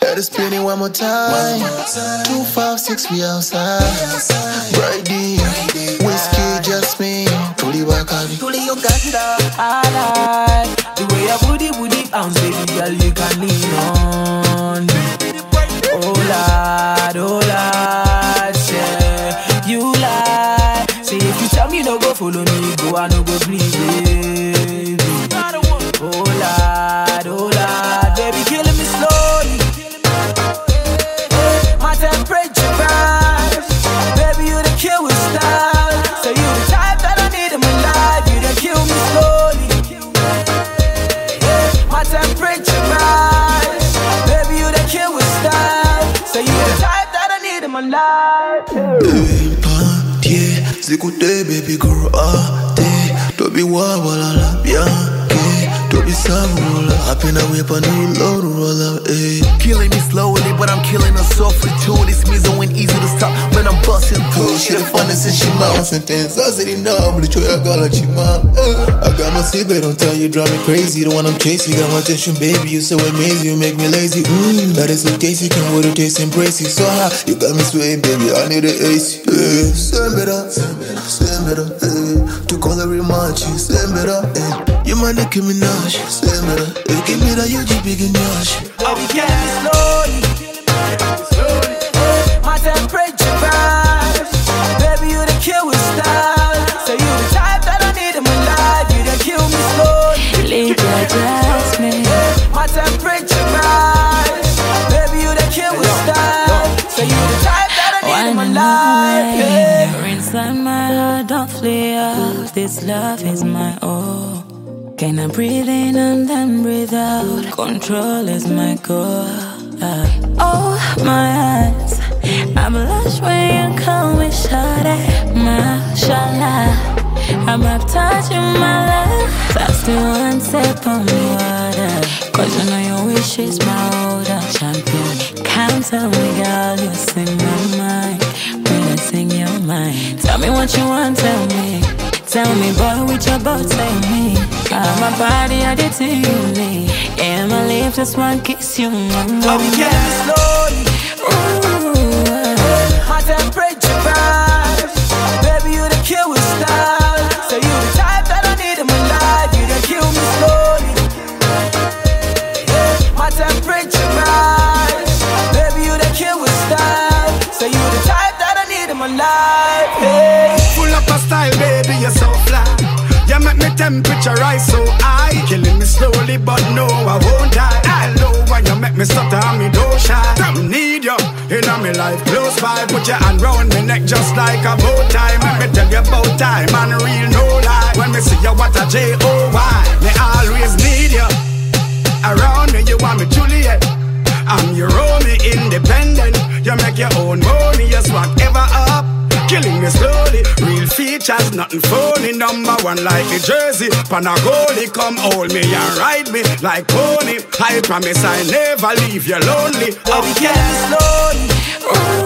Let us spin it one more time. 256, we outside. Brady, whiskey, Jasmine. Truly Wakabi. Truly Uganda. I like the way your booty bounce, baby girl, you can lean on. Oh Lord, say you lie. Say if you tell me no go follow me, go I no go please, baby. Oh Lord, baby killing me slowly. My temperature rise, baby you the kill with style. So you the type that I need in my life, you the kill me slowly. My temperature rise, baby you the kill with style. So you the type that I need in my life. Yeah, zikute baby girl, don't be wild while I love ya. Don't be roll up in a whip, a new load roll up, Killing me slowly, but I'm killing her softly too. This music ain't easy to stop when I'm busting through. She the funnest and she mounts and things. I said enough, but you got like she mouth. I got my secret, don't tell you, drive me crazy. The one I'm chasing, got my attention, baby. You so amazing, you make me lazy. That is so tasty, can water taste embrace you. So high, you got me swaying, baby. I need an AC. Send better, to call every match, send better, You might not give me nosh, send better. Give me that UG big and yash. Oh, we get it slowly. My temperature rise, baby you the kill with style. So you the type that I need in my life, you the kill me slowly. Leave your Jasmine. My temperature rise, baby you the kill with style. So you the type that I need in my life. You're inside my heart, don't flee out. This love is my all. Can I breathe in and then breathe out? Control is my goal. Oh, my eyes, I'm lush when you call me shawty. Mashallah, I'm baptized in my life. Thirsty one sip on me water. Cause you know your wish is my order. Champion, can't tell me girl, you sing my mind. When I sing your mind, tell me what you want, tell me. Tell me, boy, with your boat, tell me. My body, I did to you, me. And my lips just want to kiss you, mama. Oh, we get it slowly. My temperature rise, baby, you the kill with style. So you the type that I need in my life, you the kill me slowly. My temperature rise, baby, you the kill with style. So you the type that I need in my life. Full up a style, baby, you're so fly. You make me temperature rise so high. Killing me slowly, but no, I won't die. I love when you make me stutter and me don't shy. Need you in my life close by. Put your hand round me neck just like a bow tie. Make me tell you about time and real no lie. When me see you, what a J-O-Y. Me always need you around me, you want me Juliet. I'm your Romeo, independent. You make your own money, just whatever up. Killing me slowly, real features, nothing phony. Number one like a jersey, Panagoli, come hold me and ride me like pony. I promise I never leave you lonely. Oh, we get it slowly.